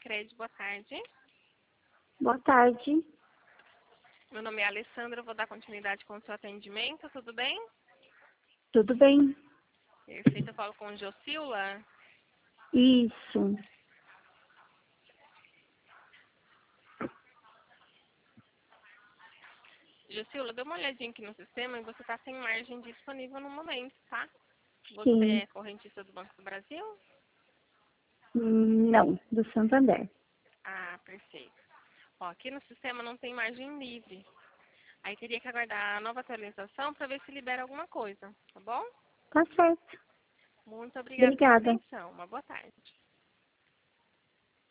Sicredi, boa tarde. Boa tarde. Meu nome é Alessandra, eu vou dar continuidade com o seu atendimento, tudo bem? Tudo bem? Perfeito, eu falo com Jocila. Isso. Jocila, dê uma olhadinha aqui no sistema e você está sem margem disponível no momento, tá? Você Sim. é correntista do Banco do Brasil? Não, do Santander. Ah, perfeito. Ó, aqui no sistema não tem margem livre. Aí teria que aguardar a nova atualização para ver se libera alguma coisa, tá bom? Tá certo. Muito obrigada pela Obrigada. atenção. Uma boa tarde.